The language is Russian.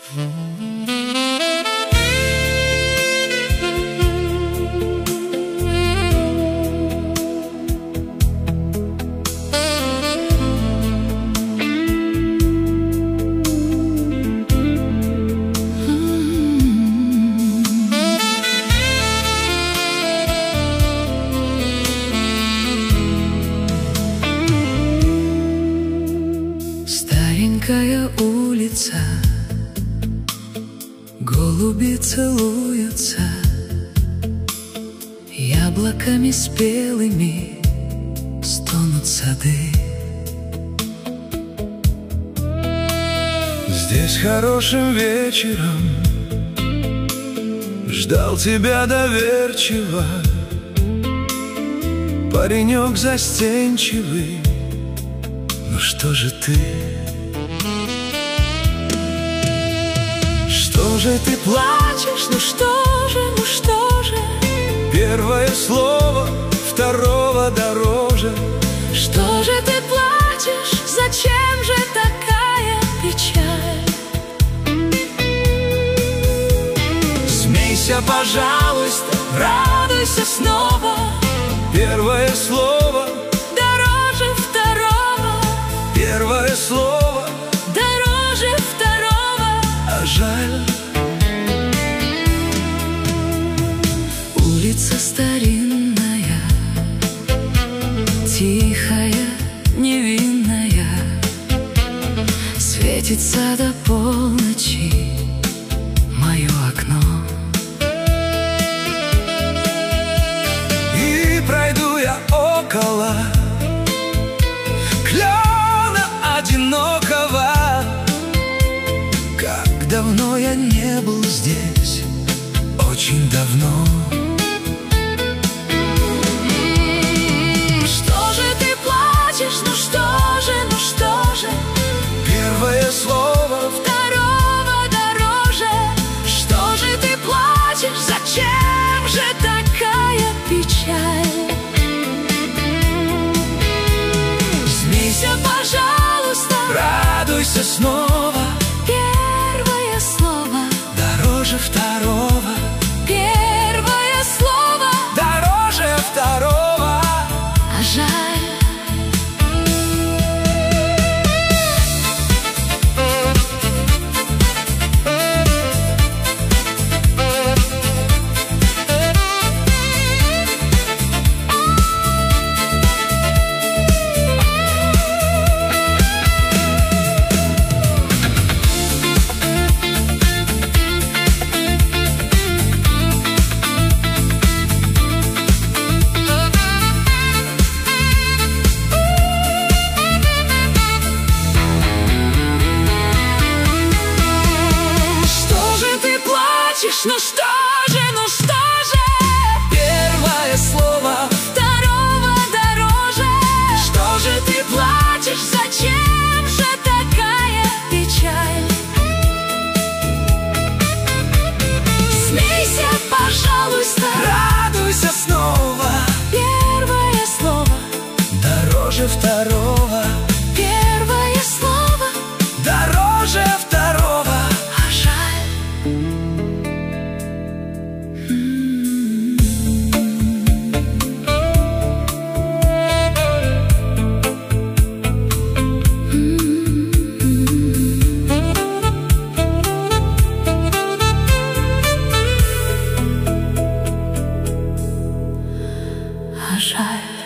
Старенькая улица, голуби целуются, яблоками спелыми стонут сады. Здесь хорошим вечером ждал тебя доверчиво паренек застенчивый. Ну что же ты? Что же ты плачешь? Ну что же, ну что же? Первое слово второго дороже. Что же ты плачешь? Зачем же такая печаль? Смейся, пожалуйста, Радуйся снова. первое слово Дороже второго. первое слово, Дороже второго. а жаль. Улица старинная, тихая, невинная, светится до полночи мое окно. И пройду я около клена одинокого. Как давно я не был здесь, очень давно. Что же ты плачешь? Ну что же, ну что же? Первое слово Второго дороже. Что же ты плачешь? Зачем же такая печаль? Смейся, пожалуйста. радуйся снова. Первое слово Дороже второго, первое слово, дороже второго. а жаль. Ну что же, ну что же? Первое слово Второго дороже. Что же ты плачешь? Зачем же такая печаль? Смейся, пожалуйста. радуйся снова. Первое слово Дороже второго, первое слово, дороже второго. а жаль. А жаль.